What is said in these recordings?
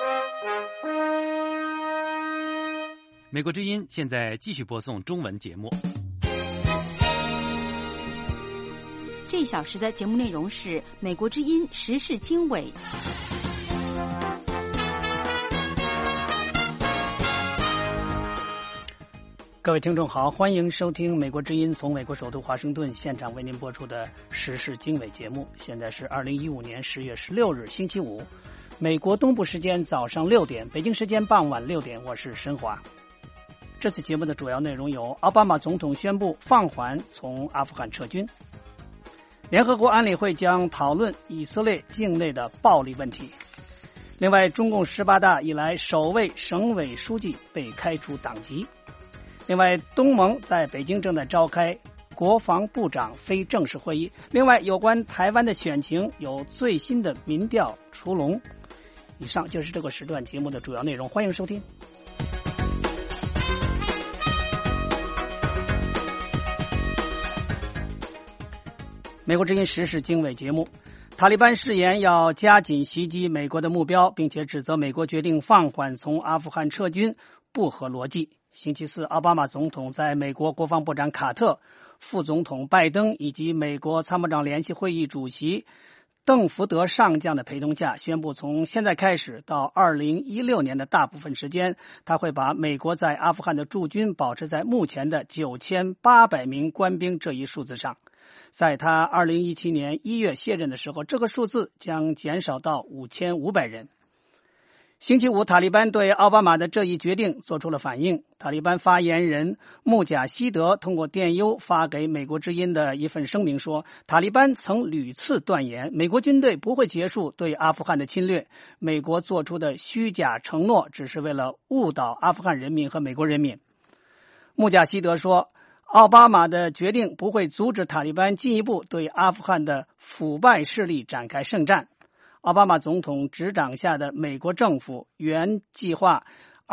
美国之音现在继续播送中文节目。 这一小时的节目内容是美国之音时事经纬。 各位听众好，欢迎收听美国之音从美国首都华盛顿现场为您播出的时事经纬节目。现在是2015年10月16日星期五，美国东部时间早上6点，北京时间傍晚6点，我是申华。这次节目的主要内容有：奥巴马总统宣布放缓从阿富汗撤军；联合国安理会将讨论以色列境内的暴力问题；另外，中共18大以来首位省委书记被开除党籍；另外，东盟在北京正在召开国防部长非正式会议；另外，有关台湾的选情有最新的民调出笼。以上就是这个时段节目的主要内容，欢迎收听。美国之音时事经纬节目，塔利班誓言要加紧袭击美国的目标，并且指责美国决定放缓从阿富汗撤军不合逻辑。星期四，奥巴马总统在美国国防部长卡特、副总统拜登以及美国参谋长联席会议主席邓福德上将的陪同下，宣布从现在开始到2016年的大部分时间，他会把美国在阿富汗的驻军保持在目前的9800名官兵这一数字上。在他2017年1月卸任的时候，这个数字将减少到5500人。星期五，塔利班对奥巴马的这一决定做出了反应。塔利班发言人穆贾希德通过电邮发给美国之音的一份声明说，塔利班曾屡次断言美国军队不会结束对阿富汗的侵略，美国做出的虚假承诺只是为了误导阿富汗人民和美国人民。穆贾希德说，奥巴马的决定不会阻止塔利班进一步对阿富汗的腐败势力展开圣战。奥巴马总统执掌下的美国政府原计划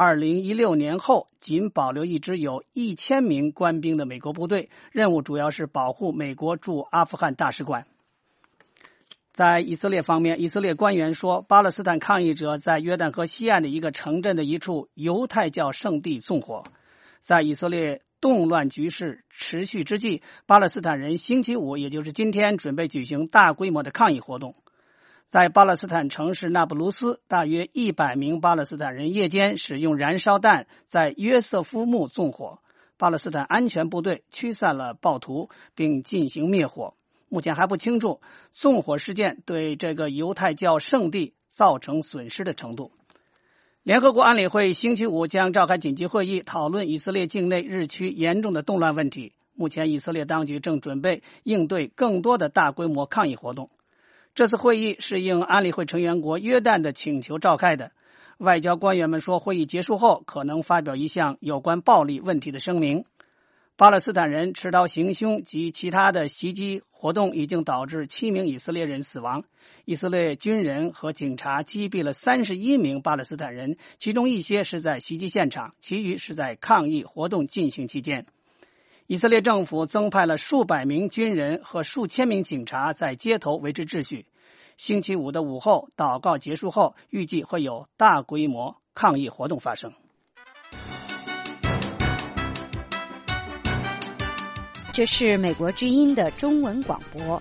2016年后仅保留一支有1000名官兵的美国部队，任务主要是保护美国驻阿富汗大使馆。在以色列方面，以色列官员说，巴勒斯坦抗议者在约旦河西岸的一个城镇的一处犹太教圣地纵火。在以色列动乱局势持续之际，巴勒斯坦人星期五，也就是今天，准备举行大规模的抗议活动。在巴勒斯坦城市那不鲁斯，大约100名巴勒斯坦人夜间使用燃烧弹在约瑟夫墓纵火，巴勒斯坦安全部队驱散了暴徒并进行灭火。目前还不清楚纵火事件对这个犹太教圣地造成损失的程度。联合国安理会星期五将召开紧急会议，讨论以色列境内日趋严重的动乱问题。目前以色列当局正准备应对更多的大规模抗议活动。这次会议是应安理会成员国约旦的请求召开的。外交官员们说，会议结束后可能发表一项有关暴力问题的声明。巴勒斯坦人持刀行凶及其他的袭击活动已经导致7名以色列人死亡。以色列军人和警察击毙了31名巴勒斯坦人，其中一些是在袭击现场，其余是在抗议活动进行期间。以色列政府增派了数百名军人和数千名警察在街头维持秩序。星期五的午后，祷告结束后，预计会有大规模抗议活动发生。 这是美国之音的中文广播。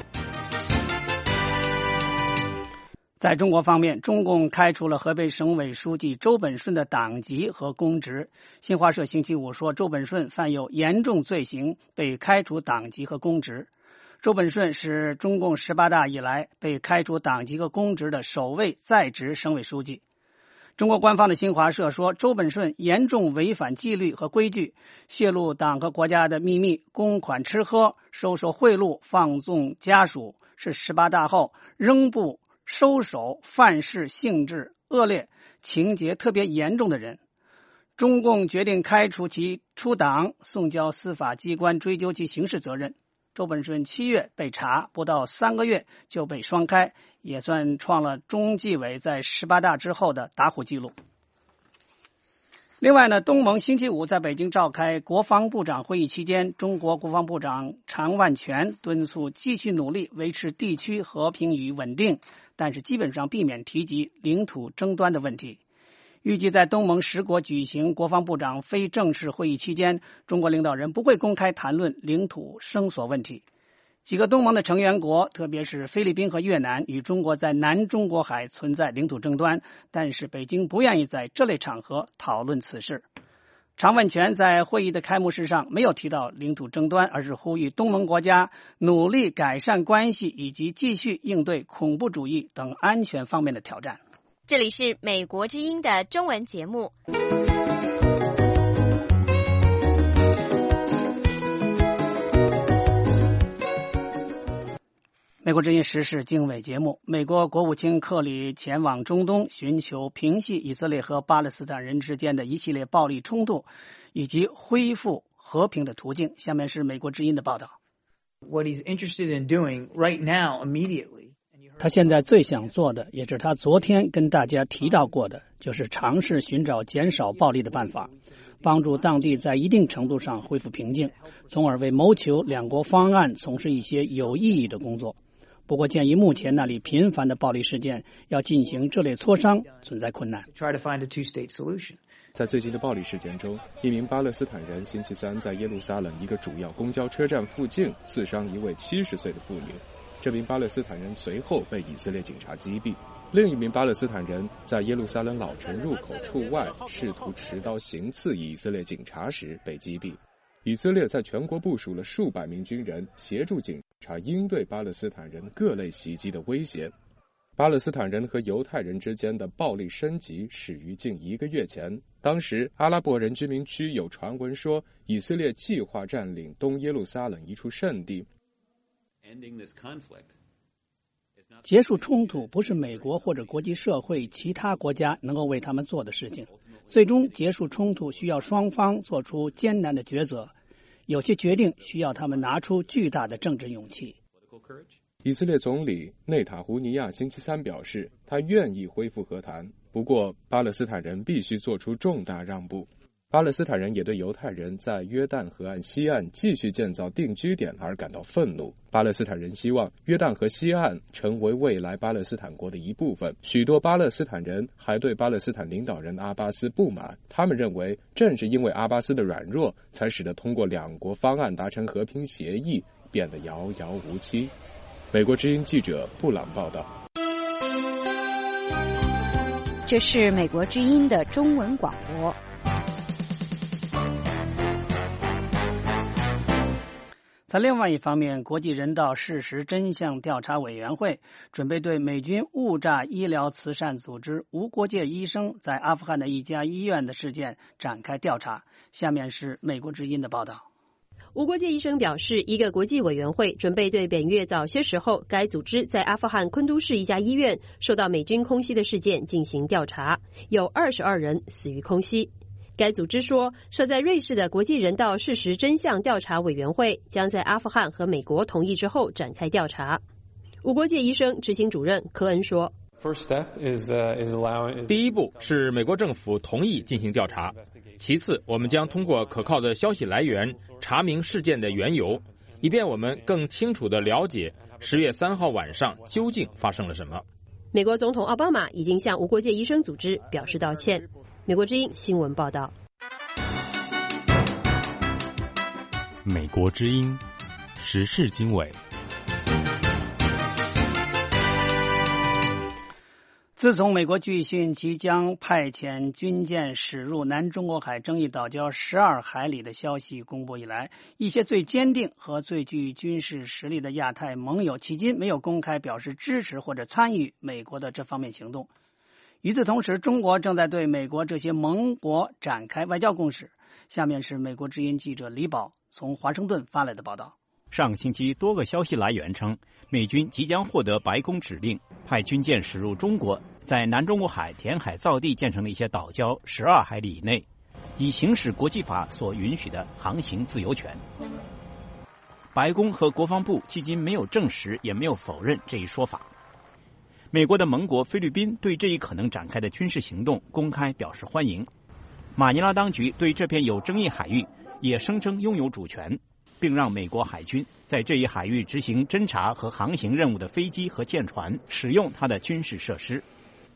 在中国方面，中共开除了河北省委书记周本顺的党籍和公职。新华社星期五说，周本顺犯有严重罪行，被开除党籍和公职。周本顺是中共18大以来被开除党籍和公职的首位在职省委书记。中国官方的新华社说，周本顺严重违反纪律和规矩，泄露党和国家的秘密，公款吃喝，收受贿赂，放纵家属，是18大后仍不收手，犯事性质恶劣，情节特别严重的人。中共决定开除其出党，送交司法机关追究其刑事责任。周本顺7月被查，不到3个月就被双开，也算创了中纪委在18大之后的打虎记录。另外呢，东盟星期五在北京召开国防部长会议期间，中国国防部长常万全敦促继续努力维持地区和平与稳定，但是基本上避免提及领土争端的问题。 预计在东盟10国举行国防部长非正式会议期间，中国领导人不会公开谈论领土声索问题。几个东盟的成员国，特别是菲律宾和越南，与中国在南中国海存在领土争端，但是北京不愿意在这类场合讨论此事。常万全在会议的开幕式上没有提到领土争端，而是呼吁东盟国家努力改善关系，以及继续应对恐怖主义等安全方面的挑战。 这里是美国之音的中文节目。 美国之音时事经纬节目，美国国务卿克里前往中东，寻求平息以色列和巴勒斯坦人之间的一系列暴力冲突，以及恢复和平的途径。下面是美国之音的报道。 What he's interested in doing right now, immediately. 他现在最想做的，也是他昨天跟大家提到过的，就是尝试寻找减少暴力的办法，帮助当地在一定程度上恢复平静，从而为谋求两国方案从事一些有意义的工作。不过，鉴于目前那里频繁的暴力事件，要进行这类磋商存在困难。 在最近的暴力事件中，一名巴勒斯坦人星期三在耶路撒冷一个主要公交车站附近刺伤一位70岁的妇女，这名巴勒斯坦人随后被以色列警察击毙。另一名巴勒斯坦人在耶路撒冷老城入口处外试图持刀行刺以色列警察时被击毙。以色列在全国部署了数百名军人，协助警察应对巴勒斯坦人各类袭击的威胁。巴勒斯坦人和犹太人之间的暴力升级始于近1个月前，当时阿拉伯人居民区有传闻说，以色列计划占领东耶路撒冷一处圣地。 结束冲突不是美国或者国际社会其他国家能够为他们做的事情。最终结束冲突需要双方做出艰难的抉择，有些决定需要他们拿出巨大的政治勇气。 以色列总理内塔胡尼亚星期三表示，他愿意恢复和谈，不过巴勒斯坦人必须做出重大让步。巴勒斯坦人也对犹太人在约旦河岸西岸继续建造定居点而感到愤怒。巴勒斯坦人希望约旦河西岸成为未来巴勒斯坦国的一部分。许多巴勒斯坦人还对巴勒斯坦领导人阿巴斯不满，他们认为正是因为阿巴斯的软弱，才使得通过两国方案达成和平协议变得遥遥无期。美国之音记者布朗报道。 这是美国之音的中文广播。 在另外一方面，国际人道事实真相调查委员会准备对美军误炸医疗慈善组织无国界医生在阿富汗的一家医院的事件展开调查。下面是美国之音的报道。 无国界医生表示，一个国际委员会准备对本月早些时候该组织在阿富汗昆都士一家医院受到美军空袭的事件进行调查，有22人死于空袭。该组织说，设在瑞士的国际人道事实真相调查委员会将在阿富汗和美国同意之后展开调查。无国界医生执行主任科恩说， 第一步是美国政府同意进行调查，其次我们将通过可靠的消息来源查明事件的缘由，以便我们更清楚地了解10月3号晚上究竟发生了什么。 美国总统奥巴马已经向无国界医生组织表示道歉。美国之音新闻报道。 美国之音时事经纬。 自从美国据信即将派遣军舰驶入南中国海争议岛礁12海里的消息公布以来，一些最坚定和最具军事实力的亚太盟友迄今没有公开表示支持或者参与美国的这方面行动。与此同时，中国正在对美国这些盟国展开外交攻势。下面是美国之音记者李宝从华盛顿发来的报道。 上星期，多个消息来源称，美军即将获得白宫指令，派军舰驶入中国在南中国海填海造地建成的一些岛礁12海里以内，以行使国际法所允许的航行自由权。白宫和国防部迄今没有证实，也没有否认这一说法。美国的盟国菲律宾对这一可能展开的军事行动公开表示欢迎。马尼拉当局对这片有争议海域也声称拥有主权，并让美国海军在这一海域执行侦察和航行任务的飞机和舰船使用它的军事设施。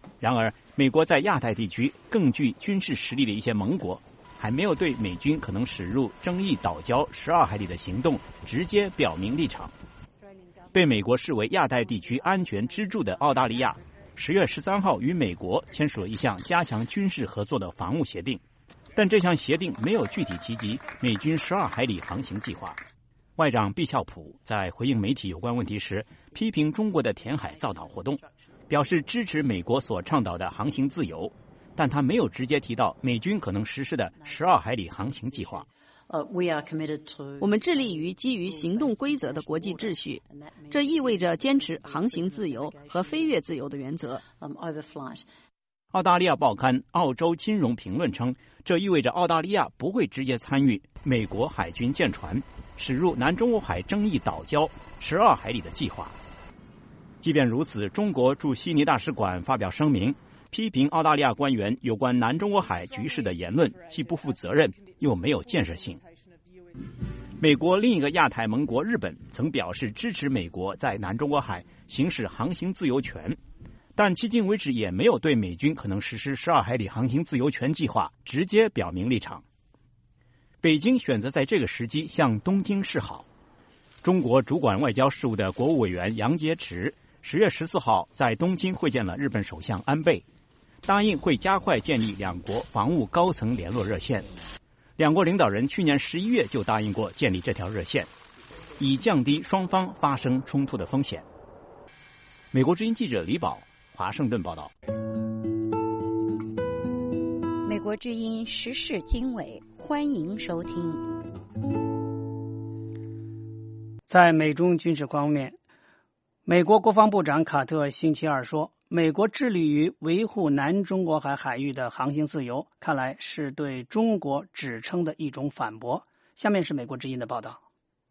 然而，美国在亚太地区更具军事实力的一些盟国，还没有对美军可能驶入争议岛礁12海里的行动直接表明立场。被美国视为亚太地区安全支柱的澳大利亚，10月13号与美国签署了一项加强军事合作的防务协定，但这项协定没有具体提及美军12海里航行计划。外长毕肖普在回应媒体有关问题时，批评中国的填海造岛活动，表示支持美国所倡导的航行自由，但他没有直接提到美军可能实施的12海里航行计划。 我们致力于基于行动规则的国际秩序，这意味着坚持航行自由和飞越自由的原则。 澳大利亚报刊《澳洲金融评论》称，这意味着澳大利亚不会直接参与美国海军舰船驶入南中国海争议岛礁12海里的计划。即便如此，中国驻悉尼大使馆发表声明，批评澳大利亚官员有关南中国海局势的言论既不负责任又没有建设性。美国另一个亚太盟国日本曾表示支持美国在南中国海行使航行自由权，但迄今为止也没有对美军可能实施12海里航行自由权计划直接表明立场。北京选择在这个时机向东京示好。中国主管外交事务的国务委员杨洁篪10月14号在东京会见了日本首相安倍，答应会加快建立两国防务高层联络热线。两国领导人去年11月就答应过建立这条热线，以降低双方发生冲突的风险。美国之音记者李宝华盛顿报道。 美国之音时事经纬，欢迎收听。 在美中军事方面，美国国防部长卡特星期二说，美国致力于维护南中国海海域的航行自由，看来是对中国指称的一种反驳。下面是美国之音的报道。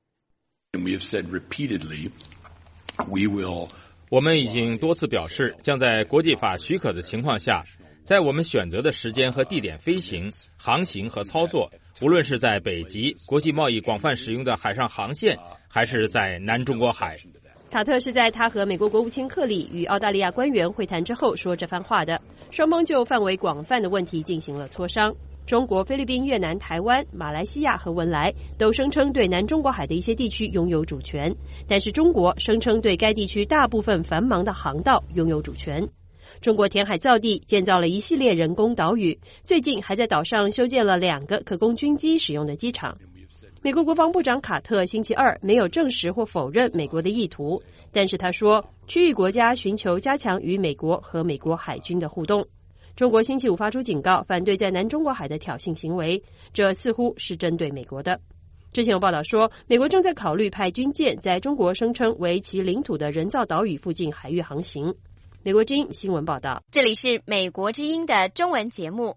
我们已经多次表示，将在国际法许可的情况下，在我们选择的时间和地点飞行、航行和操作，无论是在北极国际贸易广泛使用的海上航线，还是在南中国海。 卡特是在他和美国国务卿克里与澳大利亚官员会谈之后说这番话的，双方就范围广泛的问题进行了磋商。中国、菲律宾、越南、台湾、马来西亚和文莱都声称对南中国海的一些地区拥有主权，但是中国声称对该地区大部分繁忙的航道拥有主权。中国填海造地，建造了一系列人工岛屿，最近还在岛上修建了2个可供军机使用的机场。美国国防部长卡特星期二没有证实或否认美国的意图，但是他说，区域国家寻求加强与美国和美国海军的互动。中国星期五发出警告，反对在南中国海的挑衅行为，这似乎是针对美国的。之前有报道说，美国正在考虑派军舰在中国声称为其领土的人造岛屿附近海域航行。美国之音新闻报道， 这里是美国之音的中文节目。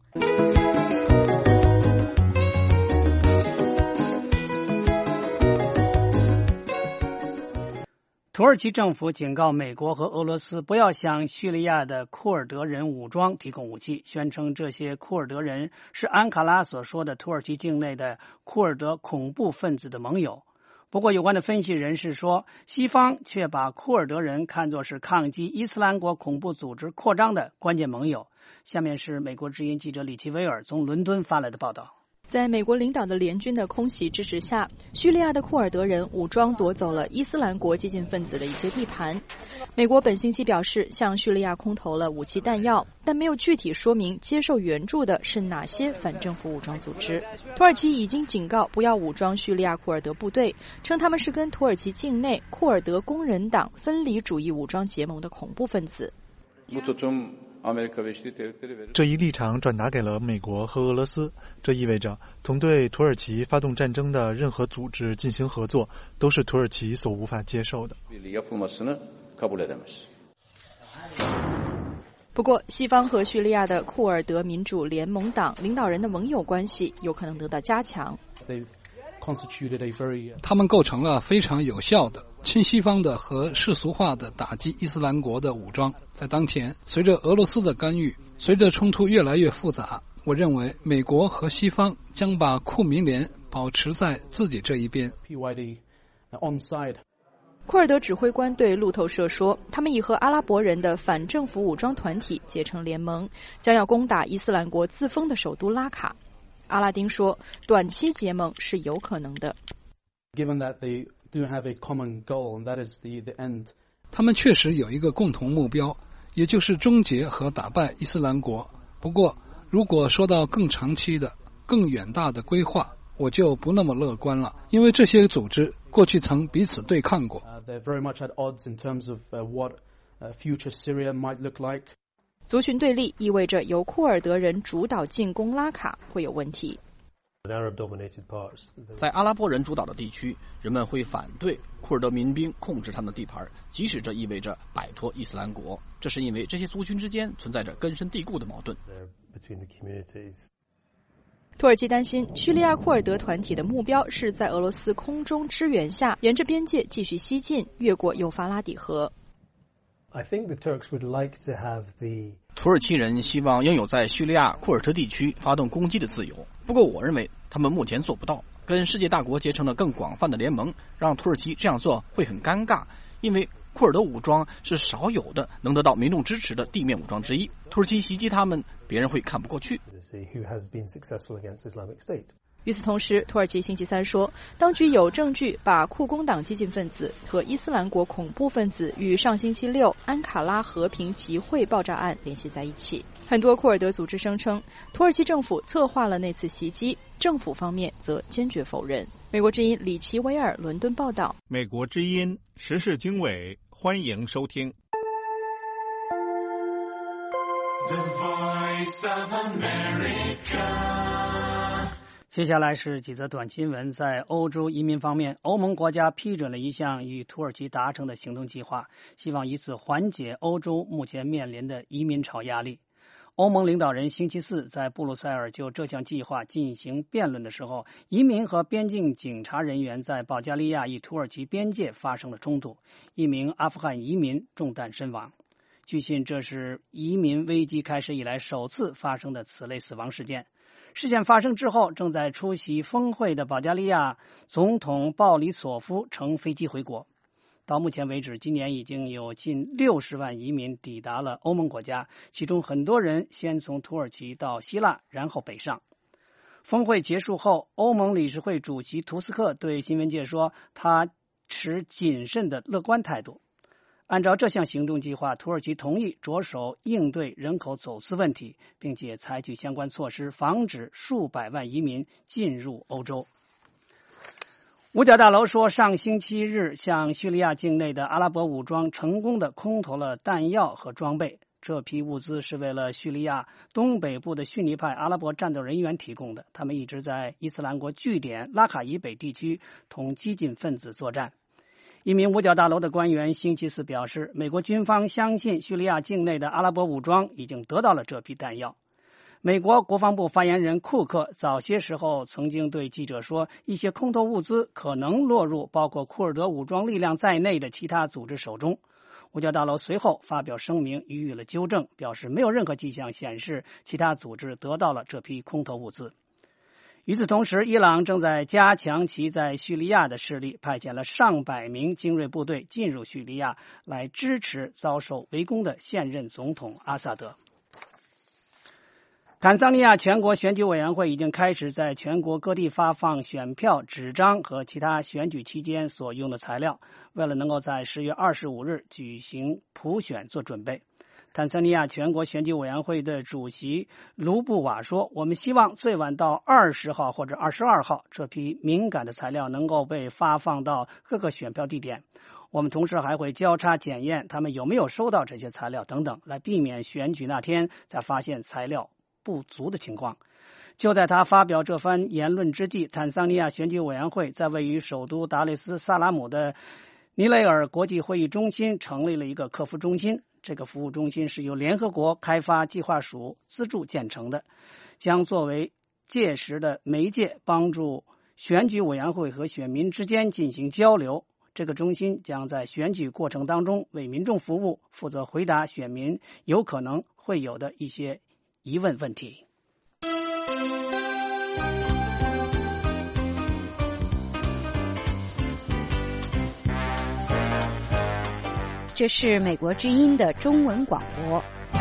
土耳其政府警告美国和俄罗斯不要向叙利亚的库尔德人武装提供武器，宣称这些库尔德人是安卡拉所说的土耳其境内的库尔德恐怖分子的盟友。不过有关的分析人士说，西方却把库尔德人看作是抗击伊斯兰国恐怖组织扩张的关键盟友。下面是美国之音记者李奇威尔从伦敦发来的报道。 在美国领导的联军的空袭支持下，叙利亚的库尔德人武装夺走了伊斯兰国激进分子的一些地盘。美国本星期表示向叙利亚空投了武器弹药，但没有具体说明接受援助的是哪些反政府武装组织。土耳其已经警告不要武装叙利亚库尔德部队，称他们是跟土耳其境内库尔德工人党分离主义武装结盟的恐怖分子。 这一立场转达给了美国和俄罗斯，这意味着同对土耳其发动战争的任何组织进行合作都是土耳其所无法接受的。 不过，西方和叙利亚的库尔德民主联盟党领导人的盟友关系有可能得到加强。 他们构成了非常有效的亲西方的和世俗化的打击伊斯兰国的武装。在当前，随着俄罗斯的干预，随着冲突越来越复杂，我认为美国和西方将把库民联保持在自己这一边。 库尔德指挥官对路透社说，他们已和阿拉伯人的反政府武装团体结成联盟，将要攻打伊斯兰国自封的首都拉卡。阿拉丁说，短期结盟是有可能的。 他们确实有一个共同目标，也就是终结和打败伊斯兰国。不过，如果说到更长期的、更远大的规划，我就不那么乐观了，因为这些组织过去曾彼此对抗过。 族群对立意味着由库尔德人主导进攻拉卡会有问题。 在阿拉伯人主导的地区，人们会反对库尔德民兵控制他们的地盘，即使这意味着摆脱伊斯兰国。这是因为这些族群之间存在着根深蒂固的矛盾。 土耳其担心叙利亚库尔德团体的目标是在俄罗斯空中支援下，沿着边界继续西进，越过幼发拉底河。 土耳其人希望拥有在叙利亚库尔德地区发动攻击的自由，不过我认为他们目前做不到。跟世界大国结成了更广泛的联盟，让土耳其这样做会很尴尬，因为库尔德武装是少有的能得到民众支持的地面武装之一。土耳其袭击他们，别人会看不过去。 与此同时，土耳其星期三说，当局有证据把库工党激进分子和伊斯兰国恐怖分子与上星期六安卡拉和平集会爆炸案联系在一起。很多库尔德组织声称，土耳其政府策划了那次袭击，政府方面则坚决否认。美国之音李奇维尔伦敦报道。 美国之音时事经纬，欢迎收听。 The Voice of America。 接下来是几则短新闻。在欧洲移民方面，欧盟国家批准了一项与土耳其达成的行动计划，希望以此缓解欧洲目前面临的移民潮压力。欧盟领导人星期四在布鲁塞尔就这项计划进行辩论的时候，移民和边境警察人员在保加利亚与土耳其边界发生了冲突，一名阿富汗移民中弹身亡。据信，这是移民危机开始以来首次发生的此类死亡事件。事件发生之后，正在出席峰会的保加利亚总统鲍里索夫乘飞机回国。到目前为止，今年已经有近60万移民抵达了欧盟国家，其中很多人先从土耳其到希腊，然后北上。峰会结束后，欧盟理事会主席图斯克对新闻界说，他持谨慎的乐观态度。按照这项行动计划，土耳其同意着手应对人口走私问题，并且采取相关措施，防止数百万移民进入欧洲。五角大楼说，上星期日向叙利亚境内的阿拉伯武装成功地空投了弹药和装备。这批物资是为了叙利亚东北部的逊尼派阿拉伯战斗人员提供的，他们一直在伊斯兰国据点拉卡以北地区同激进分子作战。一名五角大楼的官员星期四表示，美国军方相信叙利亚境内的阿拉伯武装已经得到了这批弹药。美国国防部发言人库克早些时候曾经对记者说，一些空投物资可能落入包括库尔德武装力量在内的其他组织手中。五角大楼随后发表声明予以了纠正，表示没有任何迹象显示其他组织得到了这批空投物资。与此同时，伊朗正在加强其在叙利亚的势力，派遣了上百名精锐部队进入叙利亚，来支持遭受围攻的现任总统阿萨德。坦桑尼亚全国选举委员会已经开始在全国各地发放选票纸张和其他选举期间所用的材料，为了能够在10月25日举行普选做准备。坦桑尼亚全国选举委员会的主席卢布瓦说，我们希望最晚到20号或者22号，这批敏感的材料能够被发放到各个选票地点。我们同时还会交叉检验他们有没有收到这些材料等等，来避免选举那天才发现材料不足的情况。就在他发表这番言论之际，坦桑尼亚选举委员会在位于首都达累斯萨拉姆的尼雷尔国际会议中心成立了一个客服中心。这个服务中心是由联合国开发计划署资助建成的，将作为届时的媒介，帮助选举委员会和选民之间进行交流。这个中心将在选举过程当中为民众服务，负责回答选民有可能会有的一些疑问问题。 这是美国之音的中文广播。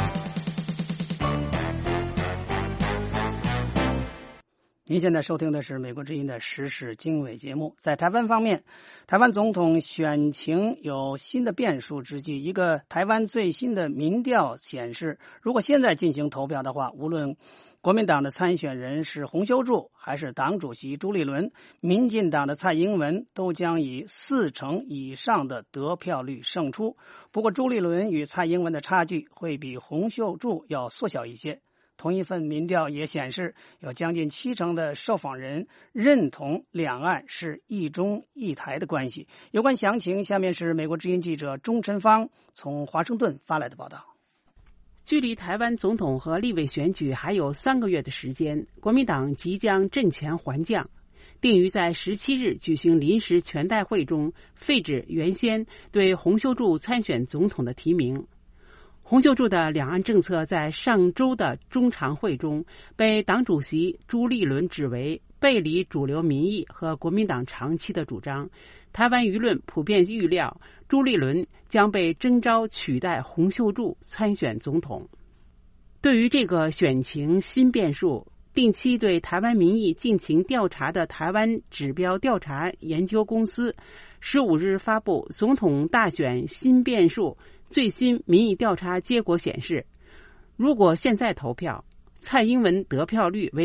您现在收听的是美国之音的时事经纬节目。在台湾方面，台湾总统选情有新的变数之际，一个台湾最新的民调显示，如果现在进行投票的话，无论国民党的参选人是洪秀柱还是党主席朱立伦，民进党的蔡英文都将以40%以上的得票率胜出。不过朱立伦与蔡英文的差距会比洪秀柱要缩小一些。同一份民调也显示，有将近70%的受访人认同两岸是一中一台的关系。有关详情，下面是美国之音记者钟晨芳从华盛顿发来的报道。 距离台湾总统和立委选举还有3个月的时间，国民党即将阵前还将，定于在17日举行临时全代会中废止原先对洪秀柱参选总统的提名。洪秀柱的两岸政策在上周的中常会中被党主席朱立伦指为背离主流民意和国民党长期的主张。台湾舆论普遍预料朱立伦将被征召取代洪秀柱参选总统。对于这个选情新变数，定期对台湾民意进行调查的台湾指标调查研究公司15日发布总统大选新变数最新民意调查结果显示，如果现在投票，蔡英文得票率为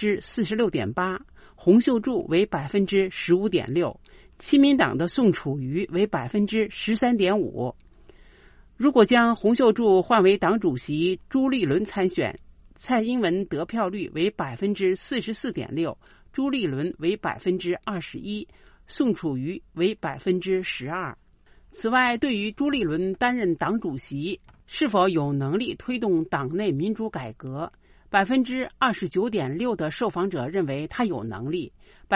46.8%， 洪秀柱为 15.6%， 亲民党的宋楚瑜为 13.5%。 如果将洪秀柱换为党主席朱立伦参选，蔡英文得票率为 44.6%， 朱立伦为 21%， 宋楚瑜为 12%。此外，对于朱立伦担任党主席是否有能力推动党内民主改革， 29.6% 的受访者认为他有能力，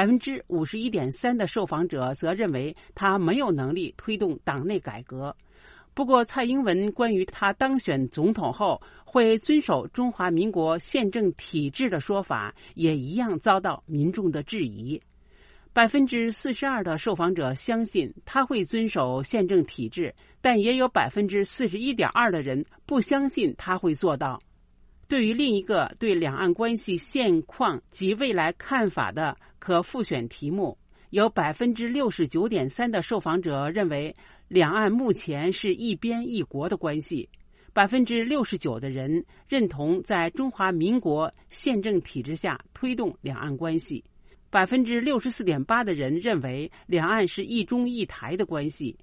51.3% 的受访者则认为他没有能力推动党内改革。不过，蔡英文关于他当选总统后会遵守中华民国宪政体制的说法，也一样遭到民众的质疑。42%的受访者相信他会遵守宪政体制，但也有 41.2% 的人不相信他会做到。对于另一个对两岸关系现况及未来看法的可复选题目，有 69.3% 的受访者认为两岸目前是一边一国的关系， 69% 的人认同在中华民国宪政体制下推动两岸关系， 64.8% 的人认为两岸是一中一台的关系，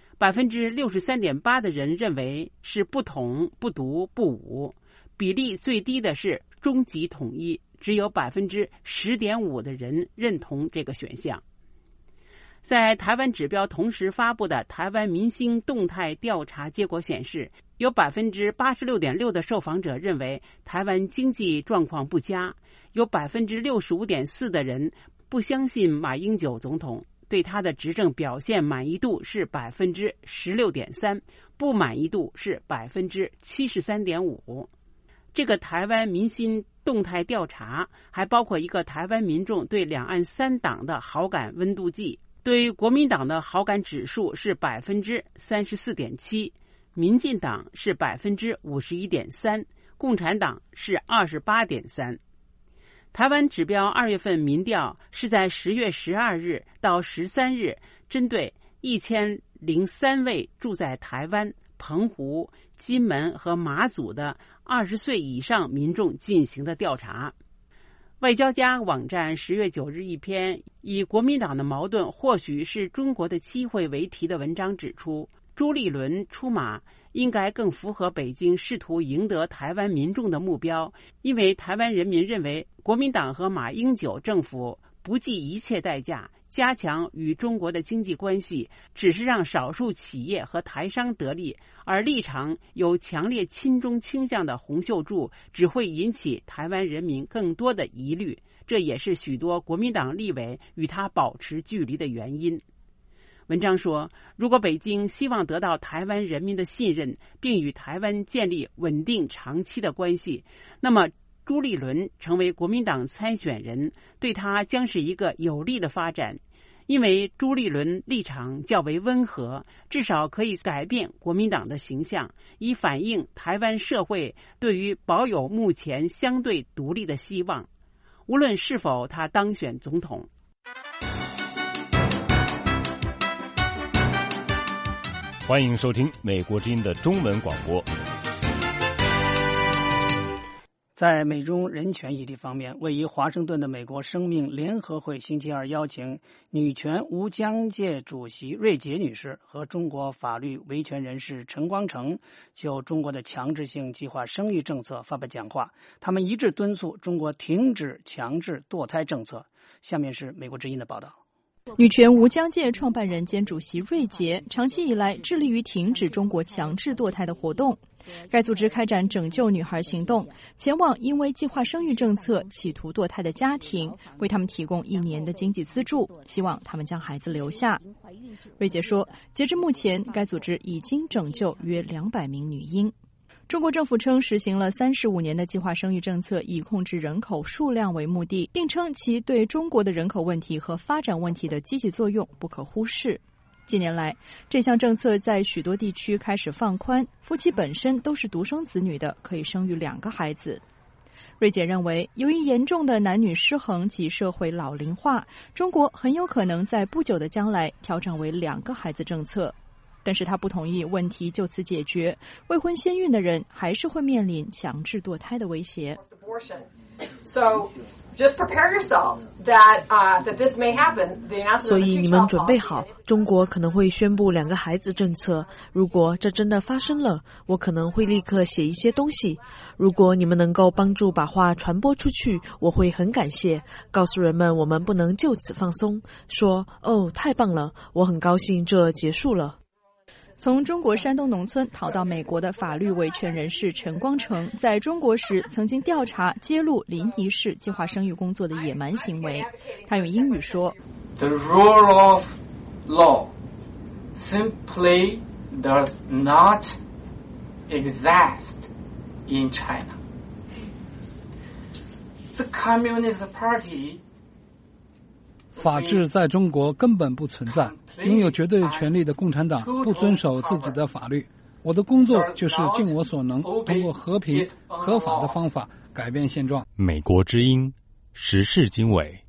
63.8% 的人认为是不统不独不武，比例最低的是终极统一，只有 10.5% 的人认同这个选项。在台湾指标同时发布的台湾民心动态调查结果显示，有 86.6% 的受访者认为台湾经济状况不佳，有 65.4% 的人不相信马英九总统，对他的执政表现满意度是 16.3%， 不满意度是 73.5%。 这个台湾民心动态调查还包括一个台湾民众对两岸3党的好感温度计，对国民党的好感指数是 34.7%， 民进党是 51.3%， 共产党是 28.3%。 台湾指标2月份民调是在10月12日到13日针对1003位住在台湾、澎湖、金门和马祖的20岁以上民众进行的调查。外交家网站10月9日一篇以国民党的矛盾或许是中国的机会为题的文章指出，朱立伦出马应该更符合北京试图赢得台湾民众的目标，因为台湾人民认为国民党和马英九政府不计一切代价加强与中国的经济关系，只是让少数企业和台商得利，而立场有强烈亲中倾向的洪秀柱只会引起台湾人民更多的疑虑，这也是许多国民党立委与他保持距离的原因。文章说，如果北京希望得到台湾人民的信任，并与台湾建立稳定长期的关系，那么朱立伦成为国民党参选人，对他将是一个有利的发展， 因为朱立伦立场较为温和，至少可以改变国民党的形象，以反映台湾社会对于保有目前相对独立的希望，无论是否他当选总统。 欢迎收听美国之音的中文广播。 在美中人权议题方面，位于华盛顿的美国生命联合会星期二邀请女权无疆界主席瑞杰女士和中国法律维权人士陈光诚就中国的强制性计划生育政策发表讲话，他们一致敦促中国停止强制堕胎政策。下面是美国之音的报道。 女权无疆界创办人兼主席瑞杰长期以来致力于停止中国强制堕胎的活动。该组织开展拯救女孩行动，前往因为计划生育政策企图堕胎的家庭，为他们提供1年的经济资助，希望他们将孩子留下。瑞杰说，截至目前，该组织已经拯救约200名女婴。中国政府称实行了35年的计划生育政策，以控制人口数量为目的，并称其对中国的人口问题和发展问题的积极作用不可忽视。近年来，这项政策在许多地区开始放宽，夫妻本身都是独生子女的，可以生育2个孩子。瑞姐认为，由于严重的男女失衡及社会老龄化，中国很有可能在不久的将来调整为2个孩子政策。但是他不同意问题就此解决，未婚先孕的人还是会面临强制堕胎的威胁。 所以你们准备好，中国可能会宣布2个孩子政策。如果这真的发生了，我可能会立刻写一些东西。如果你们能够帮助把话传播出去，我会很感谢，告诉人们我们不能就此放松，说哦，太棒了，我很高兴这结束了。 从中国山东农村逃到美国的法律维权人士陈光诚，在中国时曾经调查揭露临沂市计划生育工作的野蛮行为。他用英语说 ：“The rule of law simply does not exist in China. The Communist Party.” 法治在中国根本不存在，拥有绝对权力的共产党不遵守自己的法律。我的工作就是尽我所能，通过和平、合法的方法改变现状。 美国之音，时事经纬。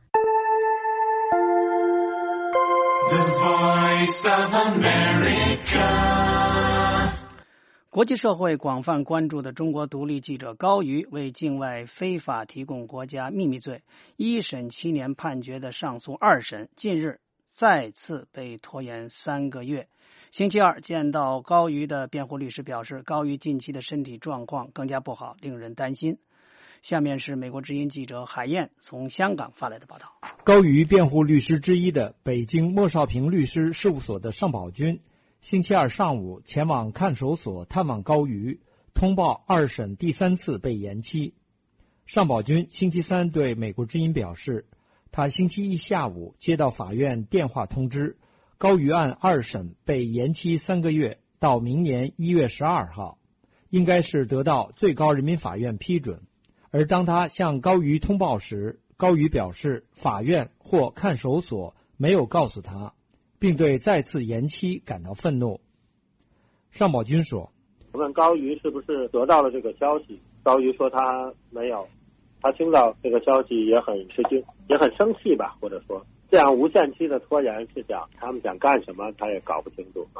The Voice of America。 国际社会广泛关注的中国独立记者高瑜为境外非法提供国家秘密罪1审7年判决的上诉2审，近日再次被拖延3个月。星期二见到高瑜的辩护律师表示，高瑜近期的身体状况更加不好，令人担心。下面是美国之音记者海燕从香港发来的报道。 高瑜辩护律师之一的北京莫少平律师事务所的尚宝军星期二上午前往看守所探望高瑜，通报2审第3次被延期。尚宝军星期三对美国之音表示，他星期一下午接到法院电话通知，高瑜案2审被延期3个月，到明年1月12号，应该是得到最高人民法院批准。而当他向高瑜通报时，高瑜表示法院或看守所没有告诉他，并对再次延期感到愤怒。尚宝军说， 我问高瑜是不是得到了这个消息，高瑜说他没有，他听到这个消息也很吃惊，也很生气吧，或者说这样无限期的拖延是想他们想干什么他也搞不清楚。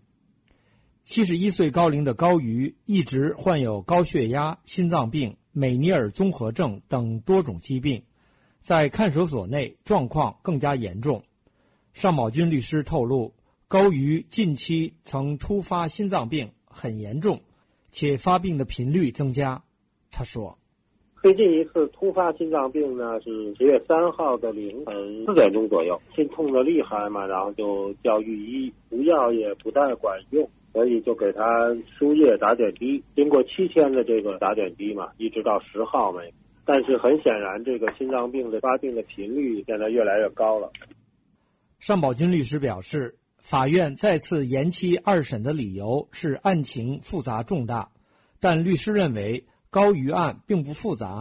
71岁高龄的高瑜一直患有高血压、心脏病、美尼尔综合症等多种疾病，在看守所内状况更加严重。尚宝军律师透露，高瑜近期曾突发心脏病，很严重，且发病的频率增加。他说， 最近一次突发心脏病呢是10月3号的凌晨4点钟左右，心痛的厉害嘛，然后就叫御医，服药也不太管用，所以就给他输液打点滴，经过7天的这个打点滴嘛，一直到10号没。但是很显然，这个心脏病的发病的频率现在越来越高了。 尚宝军律师表示，法院再次延期2审的理由是案情复杂重大，但律师认为高瑜案并不复杂，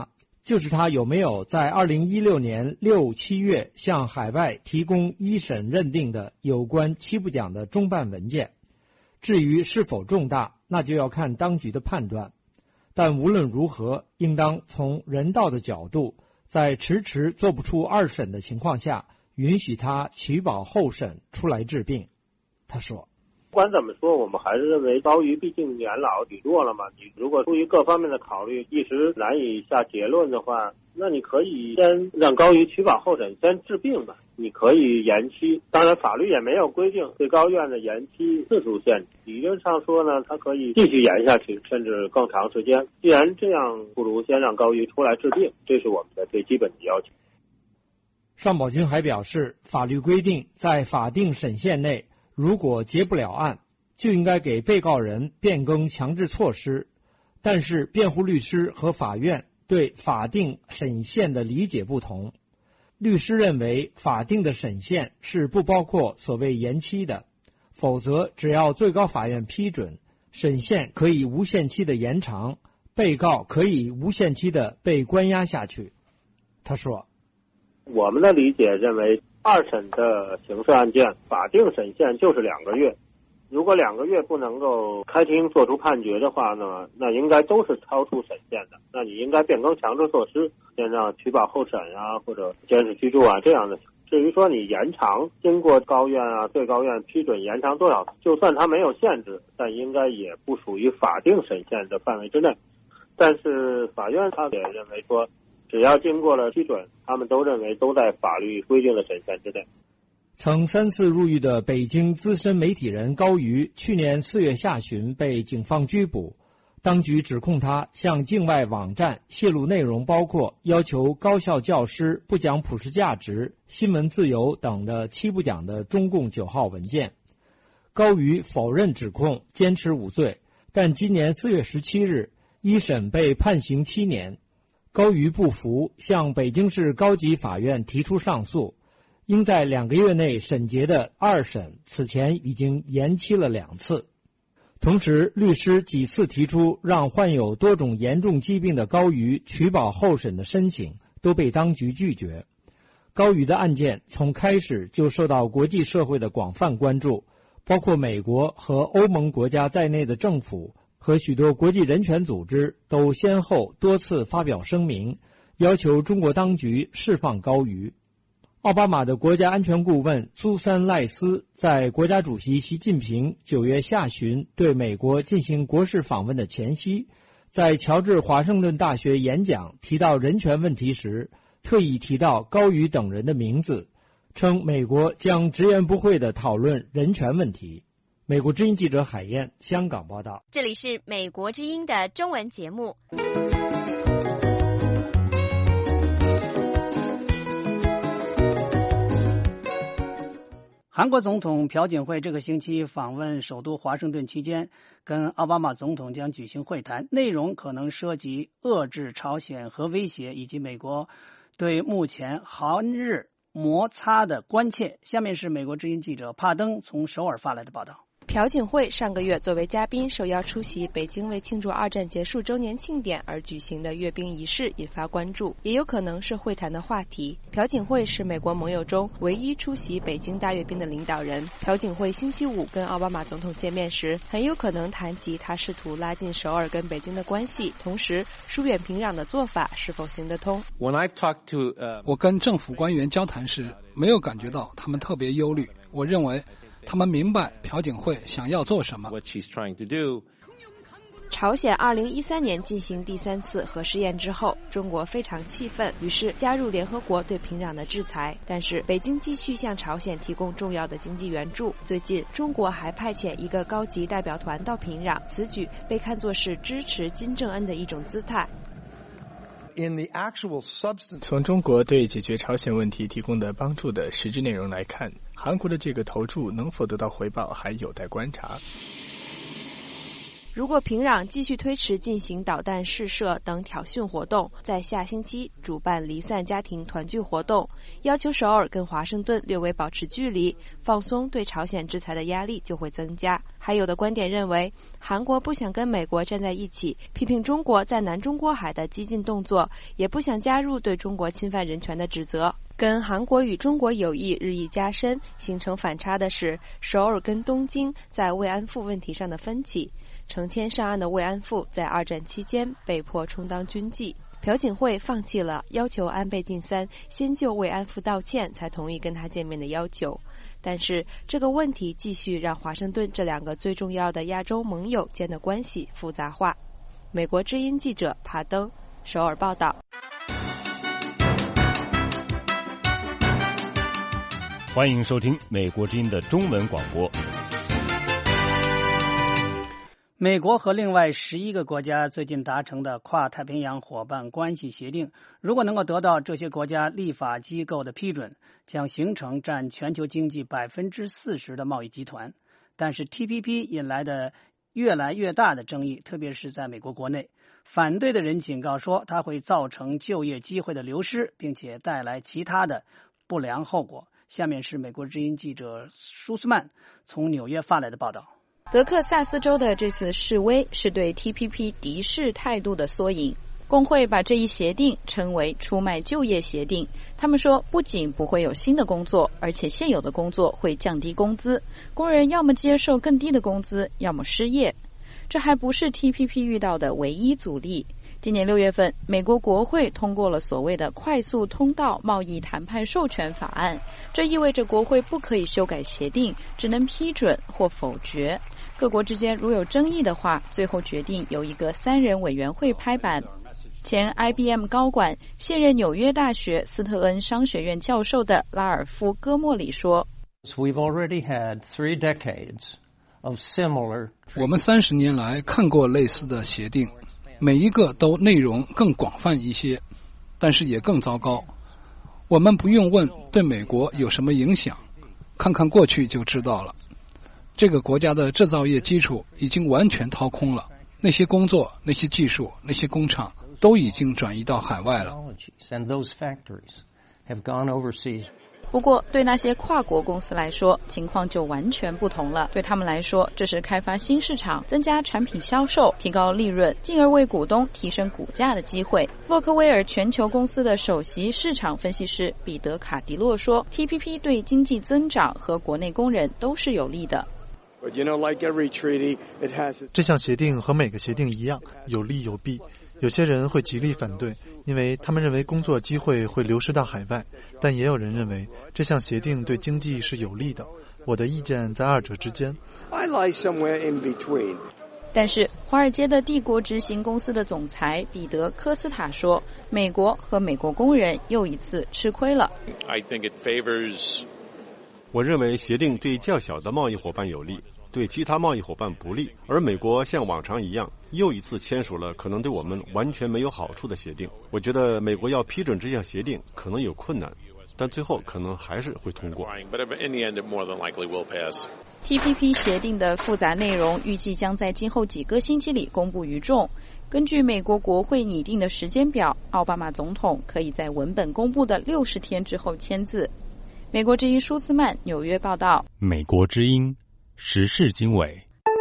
就是他有没有在2016年6、7月向海外提供一审认定的有关七部奖的中办文件。至于是否重大，那就要看当局的判断。但无论如何，应当从人道的角度，在迟迟做不出二审的情况下，允许他取保候审出来治病。他说， 不管怎么说，我们还是认为高瑜毕竟年老体弱了嘛，你如果出于各方面的考虑，一时难以下结论的话，那你可以先让高瑜取保候审，先治病吧。你可以延期，当然法律也没有规定最高院的延期次数限制，理论上说呢，它可以继续延下去，甚至更长时间。既然这样，不如先让高瑜出来治病，这是我们的最基本的要求。 尚宝军还表示，法律规定在法定审限内，如果结不了案，就应该给被告人变更强制措施。但是辩护律师和法院对法定审限的理解不同。律师认为法定的审限是不包括所谓延期的，否则只要最高法院批准，审限可以无限期的延长，被告可以无限期的被关押下去。他说， 我们的理解认为，二审的刑事案件法定审限就是2个月，如果2个月不能够开庭作出判决的话呢，那应该都是超出审限的，那你应该变更强制措施，先让取保候审啊，或者监视居住啊这样的。至于说你延长，经过高院啊、最高院批准延长多少，就算它没有限制，但应该也不属于法定审限的范围之内。但是法院他也认为说，只要经过了批准，他们都认为都在法律规定的审限之内。 曾3次入狱的北京资深媒体人高瑜，去年4月下旬被警方拘捕，当局指控他向境外网站泄露内容，包括要求高校教师不讲普世价值、新闻自由等的7部奖的中共9号文件。高瑜否认指控，坚持无罪，但今年4月17日，一审被判刑7年。高瑜不服，向北京市高级法院提出上诉，应在2个月内审结的二审，此前已经延期了2次。同时，律师几次提出让患有多种严重疾病的高瑜取保候审的申请，都被当局拒绝。高瑜的案件从开始就受到国际社会的广泛关注，包括美国和欧盟国家在内的政府和许多国际人权组织都先后多次发表声明，要求中国当局释放高瑜。奥巴马的国家安全顾问苏珊·赖斯在国家主席习近平9月下旬对美国进行国事访问的前夕，在乔治华盛顿大学演讲提到人权问题时，特意提到高瑜等人的名字，称美国将直言不讳地讨论人权问题。美国之音记者海燕，香港报道。 这里是美国之音的中文节目。 韩国总统朴槿惠这个星期访问首都华盛顿期间，跟奥巴马总统将举行会谈，内容可能涉及遏制朝鲜核威胁以及美国对目前韩日摩擦的关切。下面是美国之音记者帕登从首尔发来的报道。 朴槿惠上个月作为嘉宾受邀出席北京为庆祝2战结束周年庆典而举行的阅兵仪式，引发关注，也有可能是会谈的话题。朴槿惠是美国盟友中唯一出席北京大阅兵的领导人。朴槿惠星期五跟奥巴马总统见面时，很有可能谈及他试图拉近首尔跟北京的关系，同时疏远平壤的做法是否行得通。 我跟政府官员交谈时，没有感觉到他们特别忧虑。我认为他们明白朴槿惠想要做什么。 朝鲜2013年进行第3次核试验之后，中国非常气愤，于是加入联合国对平壤的制裁。但是北京继续向朝鲜提供重要的经济援助。最近，中国还派遣一个高级代表团到平壤，此举被看作是支持金正恩的一种姿态。 从中国对解决朝鲜问题提供的帮助的实质内容来看，韩国的这个投注能否得到回报还有待观察。 如果平壤继续推迟进行导弹试射等挑衅活动，在下星期主办离散家庭团聚活动，要求首尔跟华盛顿略微保持距离，放松对朝鲜制裁的压力就会增加。还有的观点认为，韩国不想跟美国站在一起，批评中国在南中国海的激进动作，也不想加入对中国侵犯人权的指责。跟韩国与中国友谊日益加深，形成反差的是首尔跟东京在慰安妇问题上的分歧。成千上万的慰安妇在二战期间被迫充当军妓，朴槿惠放弃了要求安倍晋三先就慰安妇道歉才同意跟他见面的要求。但是这个问题继续让华盛顿这两个最重要的亚洲盟友间的关系复杂化。美国之音记者帕登，首尔报道。 欢迎收听美国之音的中文广播。 美国和另外11个国家最近达成的跨太平洋伙伴关系协定，如果能够得到这些国家立法机构的批准，将形成占全球经济40%的贸易集团。但是 TPP 引来的越来越大的争议，特别是在美国国内，反对的人警告说它会造成就业机会的流失，并且带来其他的不良后果。下面是美国之音记者舒斯曼从纽约发来的报道。 德克萨斯州的这次示威是对 TPP 敌视态度的缩影。工会把这一协定称为出卖就业协定。他们说，不仅不会有新的工作，而且现有的工作会降低工资，工人要么接受更低的工资，要么失业。这还不是 TPP 遇到的唯一阻力。今年6月份，美国国会通过了所谓的快速通道贸易谈判授权法案，这意味着国会不可以修改协定，只能批准或否决。各国之间如有争议的话，最后决定由一个3人委员会拍板。前 IBM 高管、现任纽约大学斯特恩商学院教授的拉尔夫·戈莫里说， 我们30年来看过类似的协定，每一个都内容更广泛一些，但是也更糟糕。我们不用问对美国有什么影响，看看过去就知道了。这个国家的制造业基础已经完全掏空了，那些工作、那些技术、那些工厂都已经转移到海外了。 不过，对那些跨国公司来说，情况就完全不同了。对他们来说，这是开发新市场、增加产品销售、提高利润，进而为股东提升股价的机会。洛克威尔全球公司的首席市场分析师彼得·卡迪洛说 ，TPP 对经济增长和国内工人都是有利的。 这项协定和每个协定一样，有利有弊。有些人会极力反对，因为他们认为工作机会会流失到海外，但也有人认为这项协定对经济是有利的。我的意见在二者之间。 但是，华尔街的帝国执行公司的总裁彼得·科斯塔说，美国和美国工人又一次吃亏了。 我认为协定对较小的贸易伙伴有利，对其他贸易伙伴不利，而美国像往常一样又一次签署了可能对我们完全没有好处的协定。我觉得美国要批准这项协定可能有困难，但最后可能还是会通过。 TPP 协定的复杂内容预计将在今后几个星期里公布于众。根据美国国会拟定的时间表，奥巴马总统可以在文本公布的60天之后签字。美国之音舒斯曼纽约报道。 美国之音时事经纬。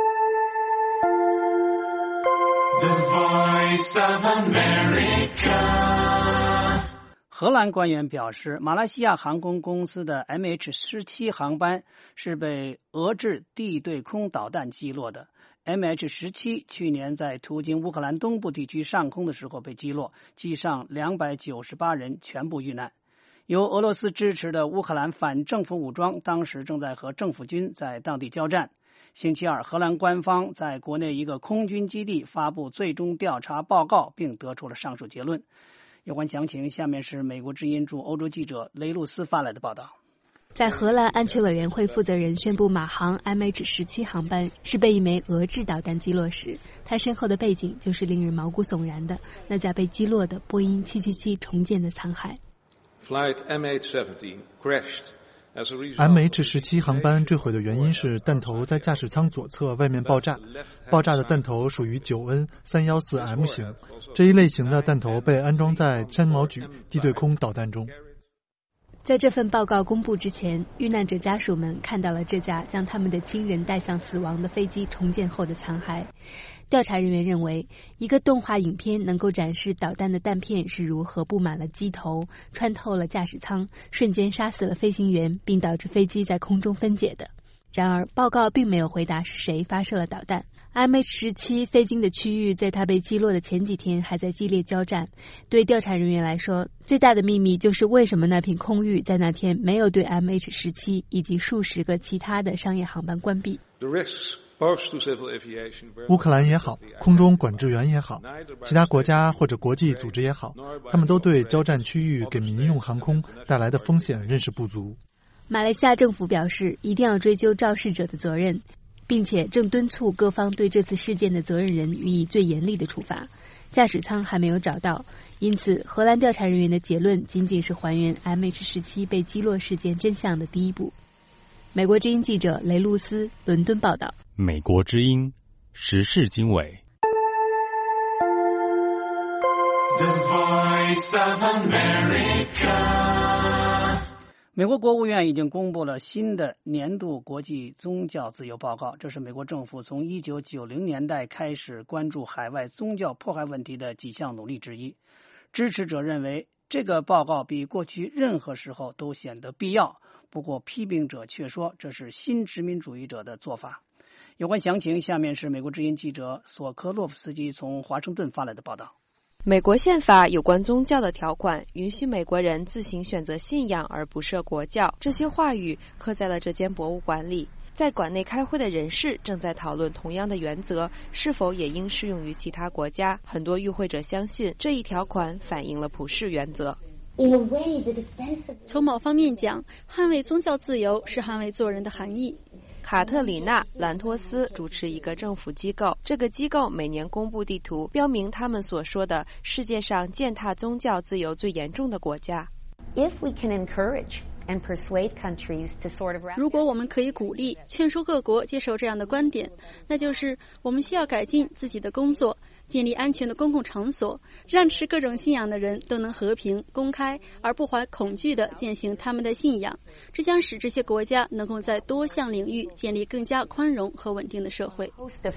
荷兰官员表示，马来西亚航空公司的 MH17 航班是被俄制地对空导弹击落的。MH17 去年在途经乌克兰东部地区上空的时候被击落，机上298人全部遇难。由俄罗斯支持的乌克兰反政府武装当时正在和政府军在当地交战。星期二，荷兰官方在国内一个空军基地发布最终调查报告，并得出了上述结论。有关详情，下面是美国之音驻欧洲记者雷路斯发来的报道。 在荷兰安全委员会负责人宣布马航 MH17 航班是被一枚俄制导弹击落时，他身后的背景就是令人毛骨悚然的那架被击落的波音777重建的残骸。 Flight MH17 crashed MH17 航班坠毁的原因是弹头在驾驶舱左侧外面爆炸，爆炸的弹头属于9N314M 型，这一类型的弹头被安装在山毛榉地对空导弹中。 在这份报告公布之前，遇难者家属们看到了这架将他们的亲人带向死亡的飞机重建后的残骸。调查人员认为，一个动画影片能够展示导弹的弹片是如何布满了机头，穿透了驾驶舱，瞬间杀死了飞行员，并导致飞机在空中分解的。然而，报告并没有回答是谁发射了导弹。MH17 飞经的区域在它被击落的前几天还在激烈交战。对调查人员来说，最大的秘密就是为什么那片空域在那天没有对 MH17 以及数十个其他的商业航班关闭。 乌克兰也好，空中管制员也好，其他国家或者国际组织也好，他们都对交战区域给民用航空带来的风险认识不足。 马来西亚政府表示，一定要追究肇事者的责任，并且正敦促各方对这次事件的责任人予以最严厉的处罚。驾驶舱还没有找到，因此荷兰调查人员的结论仅仅是还原 MH17 被击落事件真相的第一步。美国之音记者雷露斯伦敦报道。 美国之音时事经纬。 The Voice of America。 美国国务院已经公布了新的年度国际宗教自由报告，这是美国政府从1990年代开始关注海外宗教迫害问题的几项努力之一。支持者认为这个报告比过去任何时候都显得必要，不过批评者却说这是新殖民主义者的做法。有关详情，下面是美国之音记者索科洛夫斯基从华盛顿发来的报道。 美国宪法有关宗教的条款允许美国人自行选择信仰而不设国教，这些话语刻在了这间博物馆里。在馆内开会的人士正在讨论同样的原则是否也应适用于其他国家。很多与会者相信这一条款反映了普世原则。 从某方面讲，捍卫宗教自由是捍卫做人的含义。 卡特里娜·兰托斯主持一个政府机构，这个机构每年公布地图，标明他们所说的世界上践踏宗教自由最严重的国家。 如果我们可以鼓励、劝说各国接受这样的观点，那就是我们需要改进自己的工作，建立安全的公共场所，让持各种信仰的人都能和平、公开而不怀恐惧地践行他们的信仰。这将使这些国家能够在多项领域建立更加宽容和稳定的社会。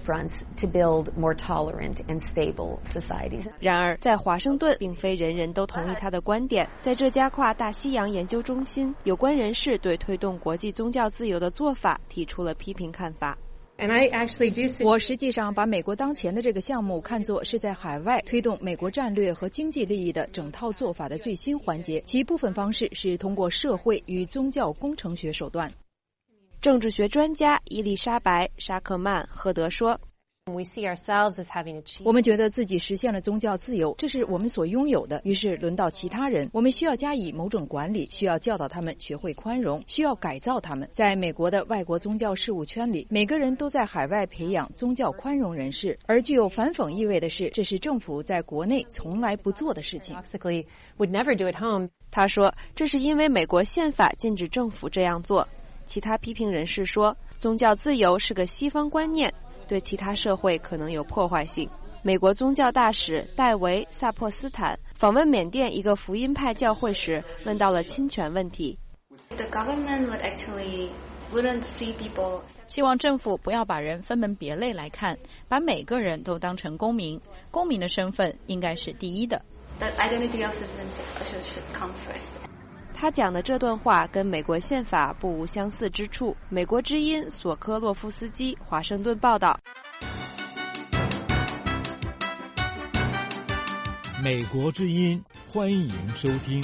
然而，在华盛顿，并非人人都同意他的观点。在这家跨大西洋研究中心，有关人士对推动国际宗教自由的做法提出了批评看法。 我实际上把美国当前的这个项目看作是在海外推动美国战略和经济利益的整套做法的最新环节，其部分方式是通过社会与宗教工程学手段。 政治学专家伊丽莎白·沙克曼·赫德说， 我们觉得自己实现了宗教自由，这是我们所拥有的，于是轮到其他人，我们需要加以某种管理，需要教导他们学会宽容，需要改造他们。在美国的外国宗教事务圈里，每个人都在海外培养宗教宽容人士，而具有反讽意味的是，这是政府在国内从来不做的事情。 他说，这是因为美国宪法禁止政府这样做。其他批评人士说，宗教自由是个西方观念，对其他社会可能有破坏性。美国宗教大使戴维·萨珀斯坦访问缅甸一个福音派教会时，问到了侵权问题。 希望政府不要把人分门别类来看，把每个人都当成公民，公民的身份应该是第一的。 他讲的这段话跟美国宪法不无相似之处。美国之音索科洛夫斯基华盛顿报道。 美国之音，欢迎收听。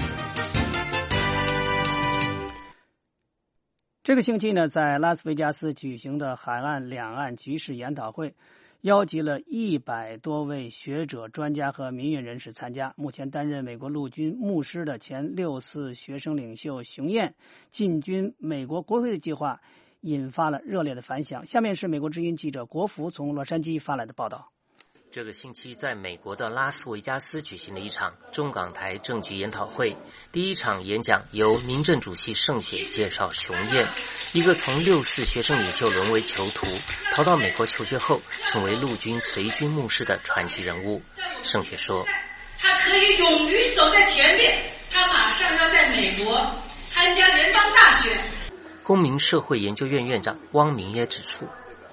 这个星期呢，在拉斯维加斯举行的海岸两岸局势研讨会邀集了100多位学者、专家和民运人士参加。目前担任美国陆军牧师的前6四学生领袖熊燕进军美国国会的计划引发了热烈的反响。下面是美国之音记者国福从洛杉矶发来的报道。 这个星期在美国的拉斯维加斯举行了一场中港台政局研讨会。第一场演讲由民政主席盛雪介绍熊彦，一个从6·4学生领袖沦为囚徒，逃到美国求学后成为陆军随军牧师的传奇人物。盛雪说， 他可以勇于走在前面，他马上要在美国参加联邦大选。 公民社会研究院院长汪明也指出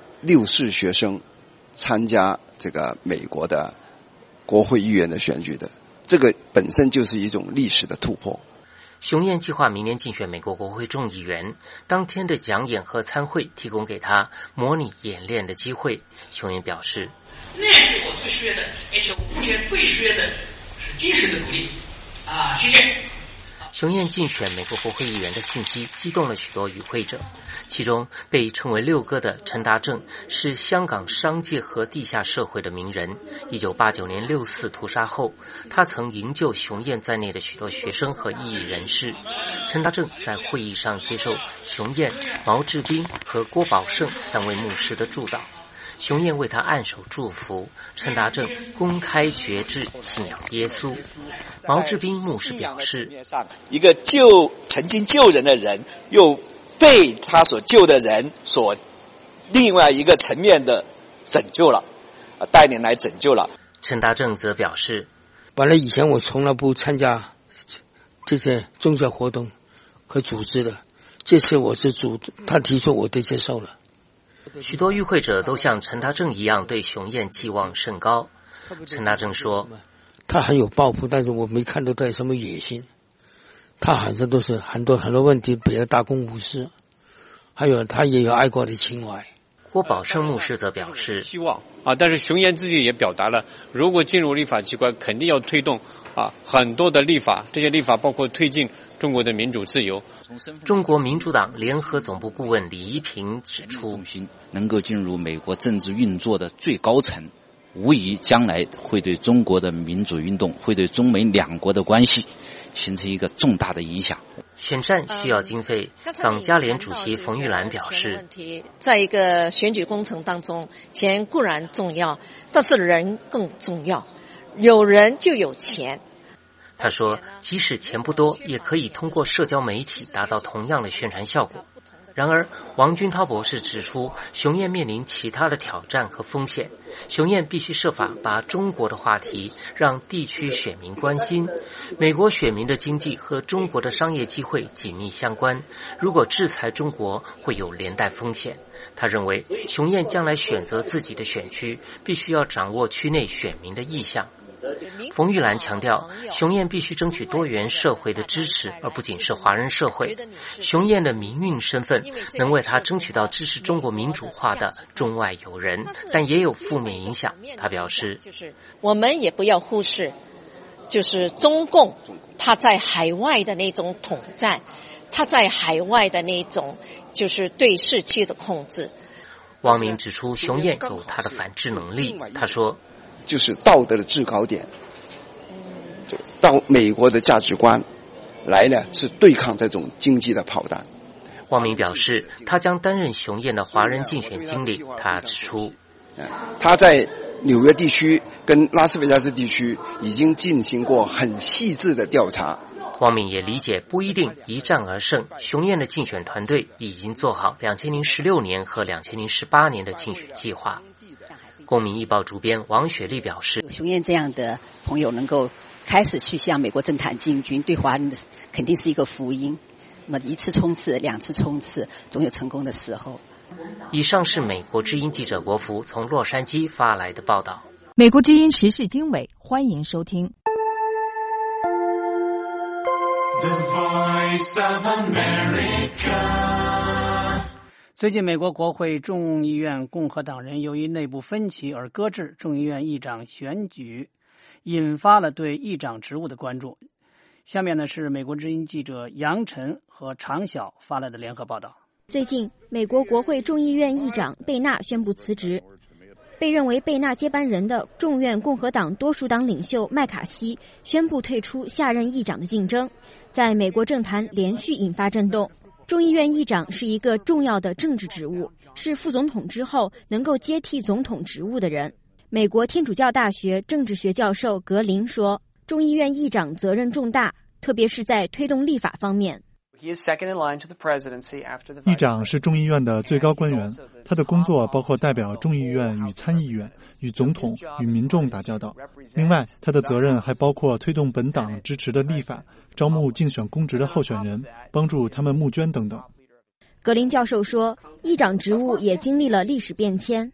，6·4学生参加这个美国的国会议员的选举的，这个本身就是一种历史的突破。 熊彦计划明年竞选美国国会众议员，当天的讲演和参会提供给他模拟演练的机会。熊彦表示， 那是我最缺的，而且我目前最缺的是军事的努力啊！谢谢。 熊彦竞选美国国会议员的信息激动了许多与会者，其中被称为六哥的陈达正是香港商界和地下社会的名人。1989年6·4屠杀后，他曾营救熊彦在内的许多学生和异议人士。陈达正在会议上接受熊彦、毛志斌和郭宝胜3位牧师的祝祷。熊彦为他按手祝福，陈达正公开决志信仰耶稣。毛志斌牧师表示， 一个曾经救人的人，又被他所救的人所另外一个层面的拯救了，带领来拯救了。 陈达正则表示， 本来以前我从来不参加这些宗教活动和组织的，这次我是他提出我都接受了。 许多与会者都像陈达正一样对熊彦寄望甚高。陈达正说， 他很有抱负，但是我没看到他有什么野心。他好像都是很多问题比较大公无私，还有他也有爱国的情怀。 郭宝胜牧师则表示， 希望但是熊彦自己也表达了，如果进入立法机关，肯定要推动很多的立法，这些立法包括推进中国的民主自由。 中国民主党联合总部顾问李一平指出， 能够进入美国政治运作的最高层，无疑将来会对中国的民主运动，会对中美两国的关系形成一个重大的影响。 选战需要经费，党家联主席冯玉兰表示， 在一个选举工程当中，钱固然重要，但是人更重要，有人就有钱。 他说，即使钱不多，也可以通过社交媒体达到同样的宣传效果。然而，王军涛博士指出，熊彦面临其他的挑战和风险。熊彦必须设法把中国的话题让地区选民关心。美国选民的经济和中国的商业机会紧密相关，如果制裁中国，会有连带风险。他认为，熊彦将来选择自己的选区，必须要掌握区内选民的意向。冯玉兰强调，熊彦必须争取多元社会的支持，而不仅是华人社会。熊彦的民运身份能为他争取到支持中国民主化的中外友人，但也有负面影响。他表示， 我们也不要忽视，就是中共他在海外的那种统战，他在海外的那种就是对市区的控制。 汪明指出，熊彦有他的反制能力。他说， 就是道德的制高点，就到美国的价值观来了，是对抗这种经济的炮弹。 汪明表示，他将担任熊彦的华人竞选经理。他指出， 他在纽约地区跟拉斯维加斯地区已经进行过很细致的调查。 汪明也理解不一定一战而胜，熊彦的竞选团队已经做好2016年和2018年的竞选计划。公民日报主编王雪丽表示， 熊彦这样的朋友能够开始去向美国政坛进军，对华人的肯定是一个福音。那么1次冲刺、2次冲刺，总有成功的时候。 以上是美国之音记者国福从洛杉矶发来的报道。 美国之音时事经纬，欢迎收听。 The Voice of America。 最近，美国国会众议院共和党人由于内部分歧而搁置众议院议长选举，引发了对议长职务的关注。下面呢是美国之音记者杨晨和常晓发来的联合报道。 最近，美国国会众议院议长贝纳宣布辞职。被认为贝纳接班人的众院共和党多数党领袖麦卡锡宣布退出下任议长的竞争，在美国政坛连续引发震动。众议院议长是一个重要的政治职务，是副总统之后能够接替总统职务的人。 美国天主教大学政治学教授格林说，众议院议长责任重大，特别是在推动立法方面。 议长是众议院的最高官员，他的工作包括代表众议院与参议院、与总统、与民众打交道。另外，他的责任还包括推动本党支持的立法、招募竞选公职的候选人、帮助他们募捐等等。 格林教授说，议长职务也经历了历史变迁。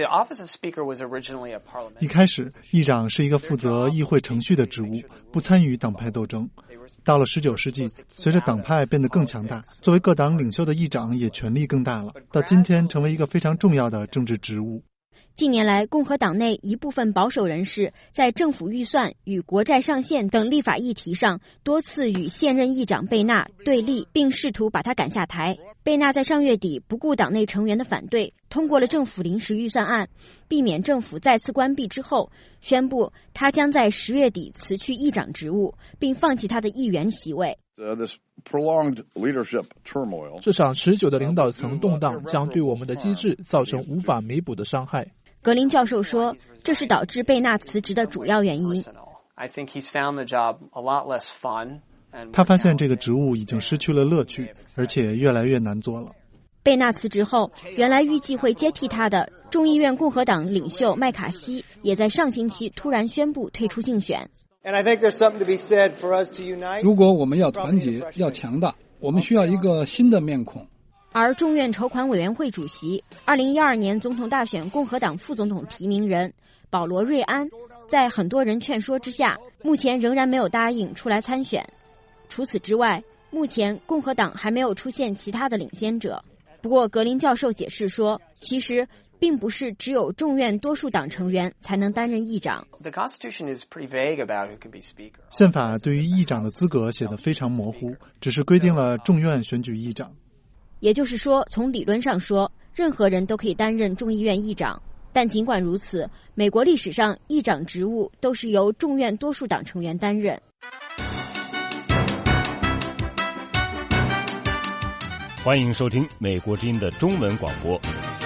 一开始，议长是一个负责议会程序的职务，不参与党派斗争。到了19世纪，随着党派变得更强大，作为各党领袖的议长也权力更大了，到今天成为一个非常重要的政治职务。 近年来，共和党内一部分保守人士在政府预算与国债上限等立法议题上多次与现任议长贝纳对立，并试图把他赶下台。贝纳在上月底不顾党内成员的反对，通过了政府临时预算案，避免政府再次关闭之后，宣布他将在10月底辞去议长职务，并放弃他的议员席位。 这场持久的领导层动荡将对我们的机制造成无法弥补的伤害。 格林教授说，这是导致贝纳辞职的主要原因。 他发现这个职务已经失去了乐趣，而且越来越难做了。 贝纳辞职后，原来预计会接替他的众议院共和党领袖麦卡锡也在上星期突然宣布退出竞选。 如果我们要团结、要强大，我们需要一个新的面孔。 而众院筹款委员会主席、2012年总统大选共和党副总统提名人保罗·瑞安，在很多人劝说之下，目前仍然没有答应出来参选。除此之外，目前共和党还没有出现其他的领先者。不过，格林教授解释说，其实并不是只有众院多数党成员才能担任议长。 宪法对于议长的资格写得非常模糊，只是规定了众院选举议长。 也就是说，从理论上说，任何人都可以担任众议院议长。但尽管如此，美国历史上议长职务都是由众院多数党成员担任。 欢迎收听美国之音的中文广播。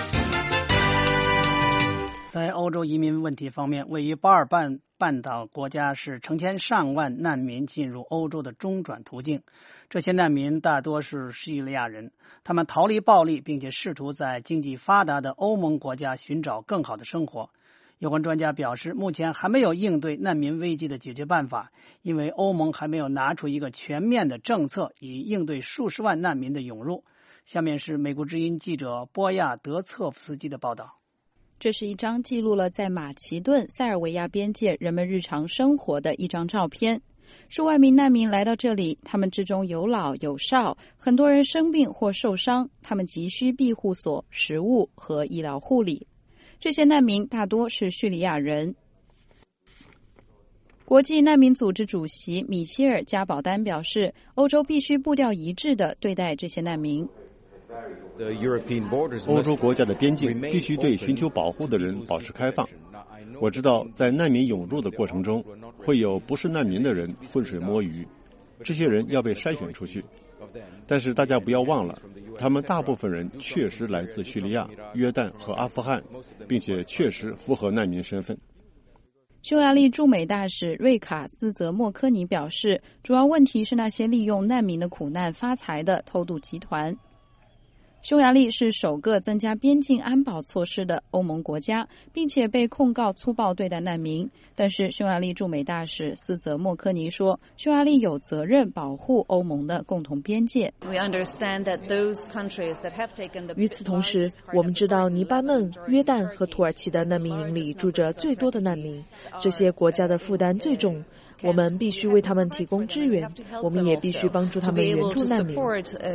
在欧洲移民问题方面，位于巴尔干半岛国家是成千上万难民进入欧洲的中转途径。这些难民大多是叙利亚人，他们逃离暴力，并且试图在经济发达的欧盟国家寻找更好的生活。有关专家表示，目前还没有应对难民危机的解决办法，因为欧盟还没有拿出一个全面的政策以应对数十万难民的涌入。下面是美国之音记者波亚德策夫斯基的报道。 这是一张记录了在马其顿、塞尔维亚边界人们日常生活的一张照片。数万名难民来到这里，他们之中有老有少，很多人生病或受伤，他们急需庇护所、食物和医疗护理。这些难民大多是叙利亚人。国际难民组织主席米歇尔·加保丹表示，欧洲必须步调一致地对待这些难民。 欧洲国家的边境必须对寻求保护的人保持开放。我知道在难民涌入的过程中，会有不是难民的人浑水摸鱼，这些人要被筛选出去。但是大家不要忘了，他们大部分人确实来自叙利亚、约旦和阿富汗，并且确实符合难民身份。 匈牙利驻美大使瑞卡斯泽莫科尼表示，主要问题是那些利用难民的苦难发财的偷渡集团。匈牙利是首个增加边境安保措施的欧盟国家，并且被控告粗暴对待难民。但是匈牙利驻美大使斯泽莫科尼说，匈牙利有责任保护欧盟的共同边界。 与此同时，我们知道黎巴嫩、约旦和土耳其的难民营里住着最多的难民，这些国家的负担最重。我们必须为他们提供支援，我们也必须帮助他们援助难民。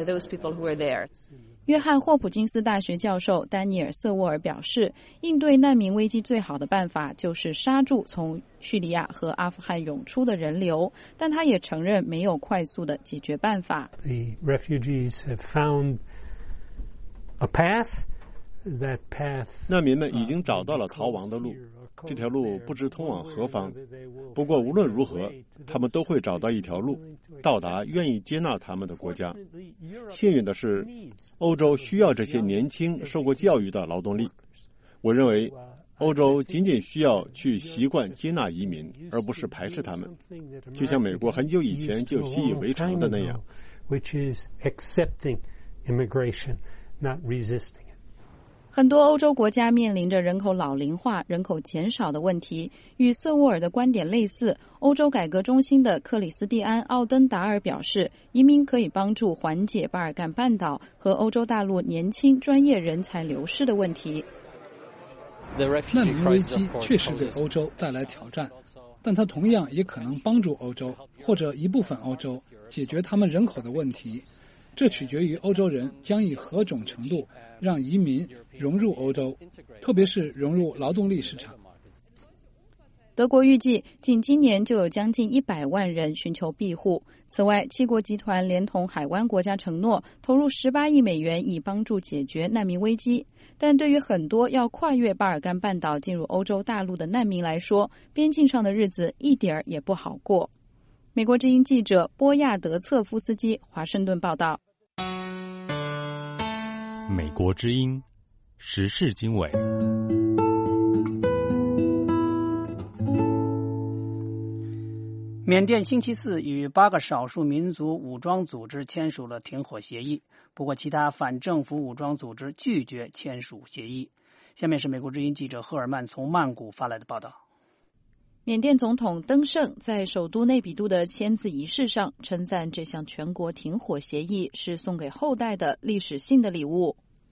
约翰霍普金斯大学教授丹尼尔·瑟沃尔表示，应对难民危机最好的办法就是刹住从叙利亚和阿富汗涌出的人流，但他也承认没有快速的解决办法。 The refugees have found a path. That path. 难民们已经找到了逃亡的路，这条路不知通往何方。不过无论如何，他们都会找到一条路，到达愿意接纳他们的国家。幸运的是，欧洲需要这些年轻、受过教育的劳动力。我认为， 欧洲仅仅需要去习惯接纳移民，而不是排斥他们，就像美国很久以前就习以为常的那样。 很多欧洲国家面临着人口老龄化、人口减少的问题。与瑟沃尔的观点类似，欧洲改革中心的克里斯蒂安·奥登达尔表示，移民可以帮助缓解巴尔干半岛和欧洲大陆年轻专业人才流失的问题。 难民危机确实给欧洲带来挑战，但它同样也可能帮助欧洲或者一部分欧洲解决他们人口的问题。这取决于欧洲人将以何种程度让移民融入欧洲，特别是融入劳动力市场。 德国预计仅今年就有将近100万人寻求庇护。此外，7国集团连同海湾国家承诺投入18亿美元以帮助解决难民危机。但对于很多要跨越巴尔干半岛进入欧洲大陆的难民来说，边境上的日子一点儿也不好过。美国之音记者波亚德策夫斯基华盛顿报道。 美国之音时事经纬。 缅甸星期四与8个少数民族武装组织签署了停火协议，不过其他反政府武装组织拒绝签署协议。下面是美国之音记者赫尔曼从曼谷发来的报道。 缅甸总统登盛在首都内比都的签字仪式上称赞这项全国停火协议是送给后代的历史性的礼物。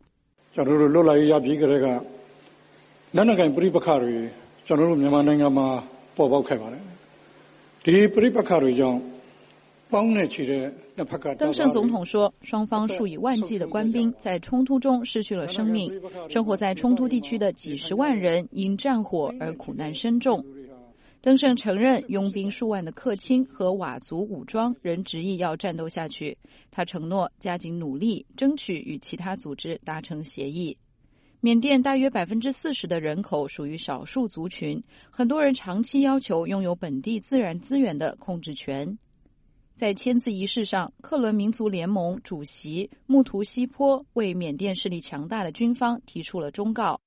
登盛总统说，双方数以万计的官兵在冲突中失去了生命，生活在冲突地区的几十万人因战火而苦难深重。登盛承认拥兵数万的克钦和佤族武装仍执意要战斗下去，他承诺加紧努力争取与其他组织达成协议。缅甸大约 40% 的人口属于少数族群，很多人长期要求拥有本地自然资源的控制权。在签字仪式上，克伦民族联盟主席穆图西坡为缅甸势力强大的军方提出了忠告。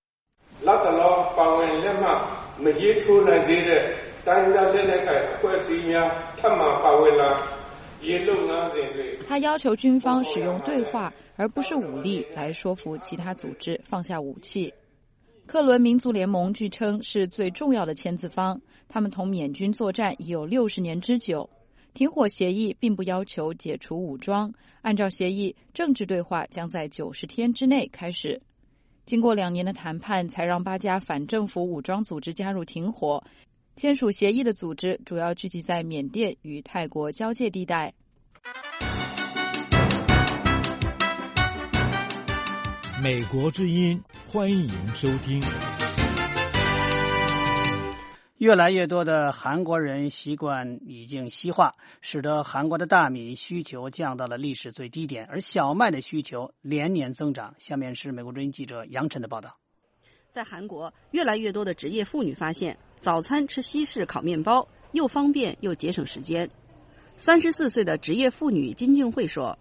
他要求军方使用对话而不是武力来说服其他组织放下武器。克伦民族联盟据称是最重要的签字方，他们同缅军作战已有60年之久。停火协议并不要求解除武装，按照协议，政治对话将在90天之内开始。经过2年的谈判，才让8家反政府武装组织加入停火。签署协议的组织主要聚集在缅甸与泰国交界地带。 美国之音，欢迎收听。 越来越多的韩国人习惯已经西化，使得韩国的大米需求降到了历史最低点，而小麦的需求连年增长。下面是美国之音记者杨晨的报道。 在韩国，越来越多的职业妇女发现，早餐吃西式烤面包又方便又节省时间。34岁的职业妇女金敬惠说：“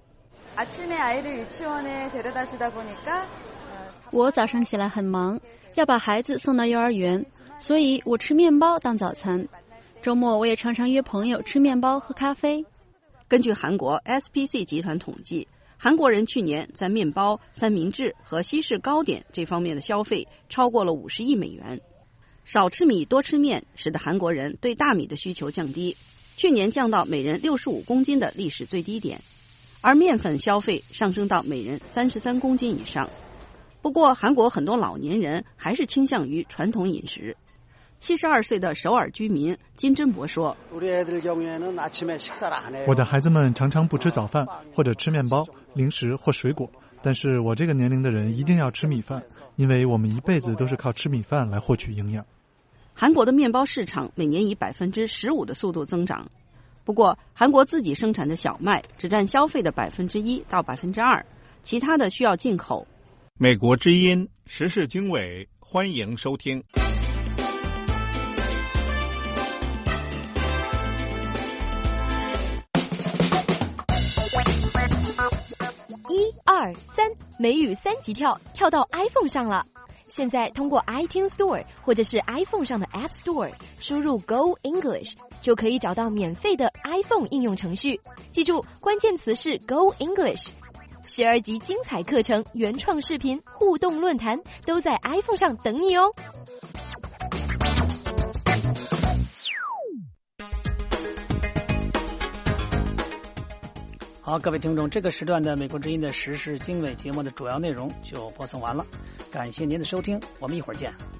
我早上起来很忙，要把孩子送到幼儿园，所以我吃面包当早餐。周末我也常常约朋友吃面包喝咖啡。” 根据韩国 SPC 集团统计，韩国人去年在面包、三明治和西式糕点这方面的消费超过了50亿美元。少吃米多吃面使得韩国人对大米的需求降低，去年降到每人65公斤的历史最低点，而面粉消费上升到每人33公斤以上。不过韩国很多老年人还是倾向于传统饮食。72岁的首尔居民金珍博说：“ 我的孩子们常常不吃早饭，或者吃面包、零食或水果，但是我这个年龄的人一定要吃米饭，因为我们一辈子都是靠吃米饭来获取营养。” 韩国的面包市场每年以15%的速度增长，不过韩国自己生产的小麦只占消费的1%到2%，其他的需要进口。 美国之音时事经纬，欢迎收听。 1、2、3，美语3级跳，跳到 iPhone 上了。 现在通过 iTunes Store 或者是 iPhone 上的 App Store 输入 Go English 就可以找到免费的 iPhone 应用程序。记住，关键词是 Go English。12集精彩课程、原创视频、互动论坛都在 iPhone 上等你哦。 好，各位听众，这个时段的美国之音的时事经纬节目的主要内容就播送完了，感谢您的收听，我们一会儿见。